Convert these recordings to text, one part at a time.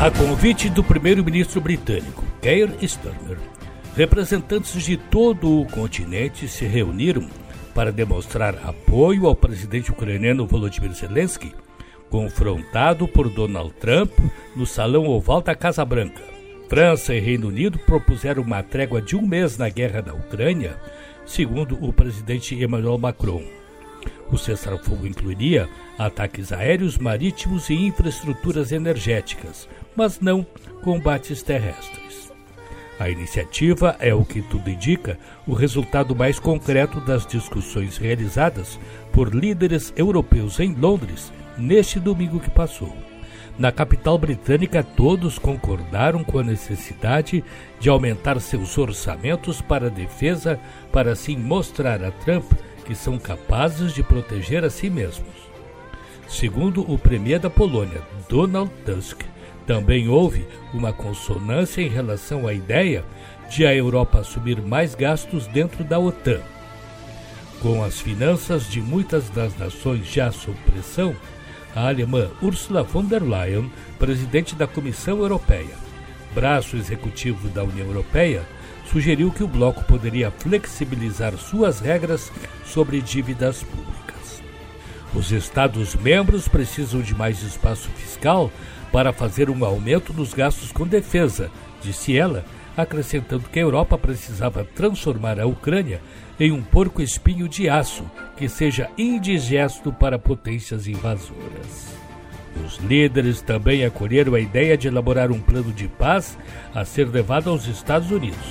A convite do primeiro-ministro britânico, Keir Starmer, representantes de todo o continente se reuniram para demonstrar apoio ao presidente ucraniano Volodymyr Zelensky, confrontado por Donald Trump no Salão Oval da Casa Branca. França e Reino Unido propuseram uma trégua de 1 mês na guerra da Ucrânia, segundo o presidente Emmanuel Macron. O cessar-fogo incluiria ataques aéreos, marítimos e infraestruturas energéticas, mas não combates terrestres. A iniciativa é, o que tudo indica, o resultado mais concreto das discussões realizadas por líderes europeus em Londres neste domingo que passou. Na capital britânica, todos concordaram com a necessidade de aumentar seus orçamentos para a defesa, para assim mostrar a Trump que são capazes de proteger a si mesmos. Segundo o premier da Polônia, Donald Tusk, também houve uma consonância em relação à ideia de a Europa assumir mais gastos dentro da OTAN. Com as finanças de muitas das nações já sob pressão, a alemã Ursula von der Leyen, presidente da Comissão Europeia, braço executivo da União Europeia, sugeriu que o bloco poderia flexibilizar suas regras sobre dívidas públicas. Os Estados-membros precisam de mais espaço fiscal para fazer um aumento nos gastos com defesa, disse ela, acrescentando que a Europa precisava transformar a Ucrânia em um porco-espinho de aço que seja indigesto para potências invasoras. Os líderes também acolheram a ideia de elaborar um plano de paz a ser levado aos Estados Unidos.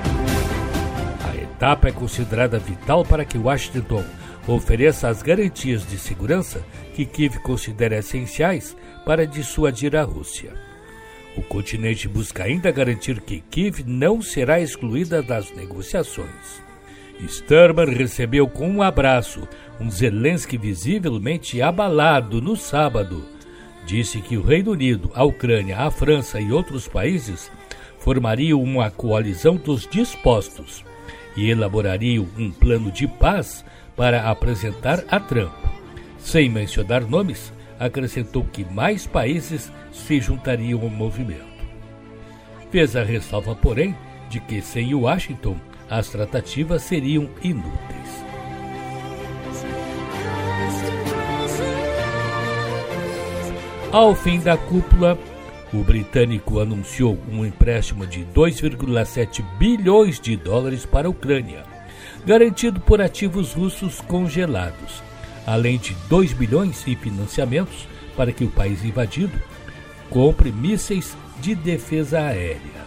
A etapa é considerada vital para que Washington ofereça as garantias de segurança que Kiev considera essenciais para dissuadir a Rússia. O continente busca ainda garantir que Kiev não será excluída das negociações. Starmer recebeu com um abraço um Zelensky visivelmente abalado no sábado. Disse que o Reino Unido, a Ucrânia, a França e outros países formariam uma coalizão dos dispostos e elaborariam um plano de paz para apresentar a Trump. Sem mencionar nomes, acrescentou que mais países se juntariam ao movimento. Fez a ressalva, porém, de que sem Washington as tratativas seriam inúteis. Ao fim da cúpula, o britânico anunciou um empréstimo de 2,7 bilhões de dólares para a Ucrânia, garantido por ativos russos congelados, além de 2 bilhões em financiamentos para que o país invadido compre mísseis de defesa aérea.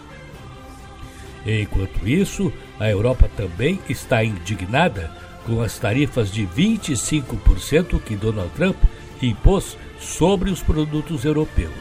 Enquanto isso, a Europa também está indignada com as tarifas de 25% que Donald Trump impôs sobre os produtos europeus.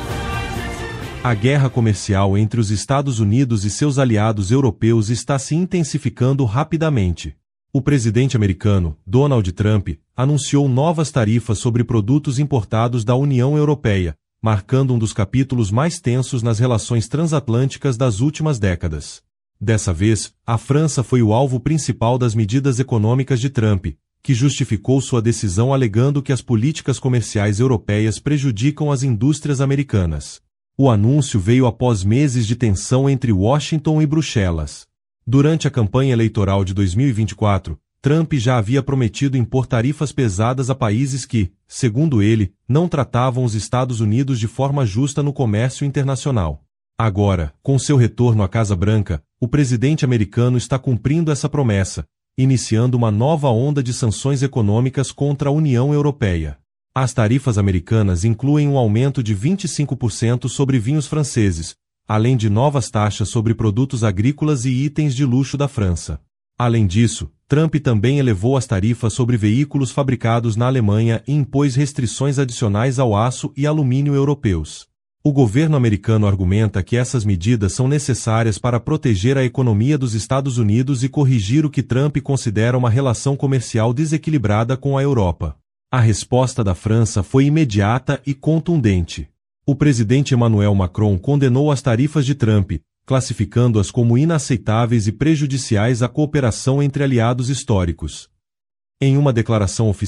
A guerra comercial entre os Estados Unidos e seus aliados europeus está se intensificando rapidamente. O presidente americano, Donald Trump, anunciou novas tarifas sobre produtos importados da União Europeia, marcando um dos capítulos mais tensos nas relações transatlânticas das últimas décadas. Dessa vez, a França foi o alvo principal das medidas econômicas de Trump, que justificou sua decisão alegando que as políticas comerciais europeias prejudicam as indústrias americanas. O anúncio veio após meses de tensão entre Washington e Bruxelas. Durante a campanha eleitoral de 2024, Trump já havia prometido impor tarifas pesadas a países que, segundo ele, não tratavam os Estados Unidos de forma justa no comércio internacional. Agora, com seu retorno à Casa Branca, o presidente americano está cumprindo essa promessa, iniciando uma nova onda de sanções econômicas contra a União Europeia. As tarifas americanas incluem um aumento de 25% sobre vinhos franceses, além de novas taxas sobre produtos agrícolas e itens de luxo da França. Além disso, Trump também elevou as tarifas sobre veículos fabricados na Alemanha e impôs restrições adicionais ao aço e alumínio europeus. O governo americano argumenta que essas medidas são necessárias para proteger a economia dos Estados Unidos e corrigir o que Trump considera uma relação comercial desequilibrada com a Europa. A resposta da França foi imediata e contundente. O presidente Emmanuel Macron condenou as tarifas de Trump, classificando-as como inaceitáveis e prejudiciais à cooperação entre aliados históricos. Em uma declaração oficial,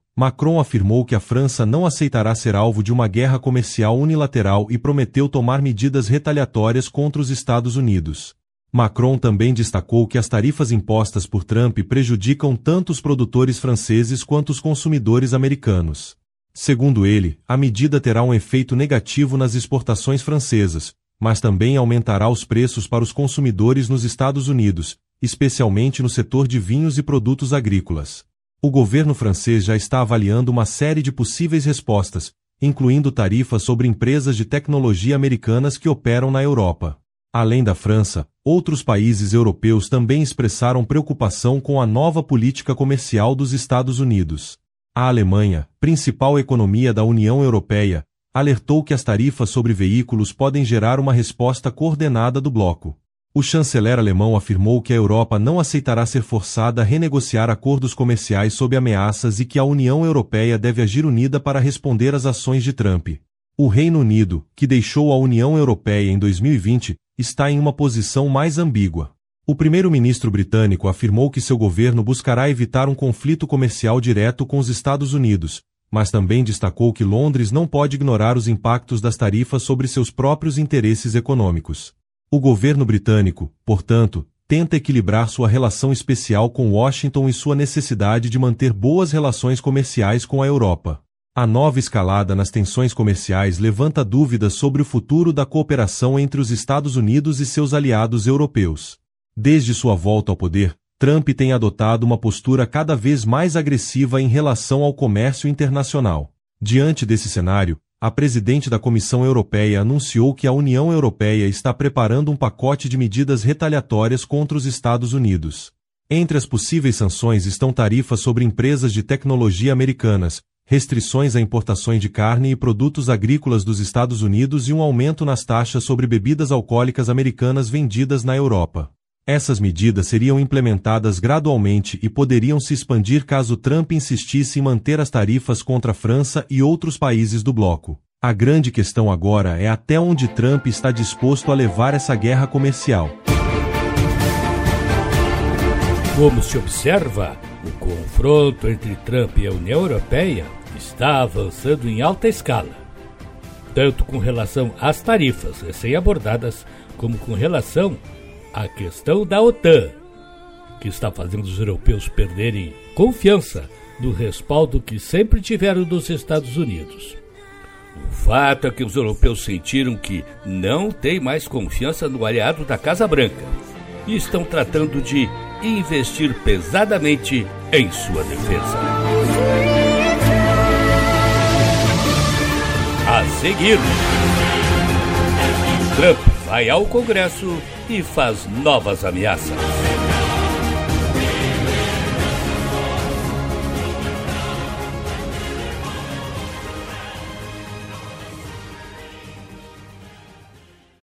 Macron afirmou que a França não aceitará ser alvo de uma guerra comercial unilateral e prometeu tomar medidas retaliatórias contra os Estados Unidos. Macron também destacou que as tarifas impostas por Trump prejudicam tanto os produtores franceses quanto os consumidores americanos. Segundo ele, a medida terá um efeito negativo nas exportações francesas, mas também aumentará os preços para os consumidores nos Estados Unidos, especialmente no setor de vinhos e produtos agrícolas. O governo francês já está avaliando uma série de possíveis respostas, incluindo tarifas sobre empresas de tecnologia americanas que operam na Europa. Além da França, outros países europeus também expressaram preocupação com a nova política comercial dos Estados Unidos. A Alemanha, principal economia da União Europeia, alertou que as tarifas sobre veículos podem gerar uma resposta coordenada do bloco. O chanceler alemão afirmou que a Europa não aceitará ser forçada a renegociar acordos comerciais sob ameaças e que a União Europeia deve agir unida para responder às ações de Trump. O Reino Unido, que deixou a União Europeia em 2020, está em uma posição mais ambígua. O primeiro-ministro britânico afirmou que seu governo buscará evitar um conflito comercial direto com os Estados Unidos, mas também destacou que Londres não pode ignorar os impactos das tarifas sobre seus próprios interesses econômicos. O governo britânico, portanto, tenta equilibrar sua relação especial com Washington e sua necessidade de manter boas relações comerciais com a Europa. A nova escalada nas tensões comerciais levanta dúvidas sobre o futuro da cooperação entre os Estados Unidos e seus aliados europeus. Desde sua volta ao poder, Trump tem adotado uma postura cada vez mais agressiva em relação ao comércio internacional. Diante desse cenário, a presidente da Comissão Europeia anunciou que a União Europeia está preparando um pacote de medidas retaliatórias contra os Estados Unidos. Entre as possíveis sanções estão tarifas sobre empresas de tecnologia americanas, restrições a importações de carne e produtos agrícolas dos Estados Unidos e um aumento nas taxas sobre bebidas alcoólicas americanas vendidas na Europa. Essas medidas seriam implementadas gradualmente e poderiam se expandir caso Trump insistisse em manter as tarifas contra a França e outros países do bloco. A grande questão agora é até onde Trump está disposto a levar essa guerra comercial. Como se observa, o confronto entre Trump e a União Europeia está avançando em alta escala, tanto com relação às tarifas recém-abordadas, como com relação à questão da OTAN, que está fazendo os europeus perderem confiança no respaldo que sempre tiveram dos Estados Unidos. O fato é que os europeus sentiram que não têm mais confiança no aliado da Casa Branca e estão tratando de investir pesadamente em sua defesa. A seguir, Trump vai ao Congresso e faz novas ameaças.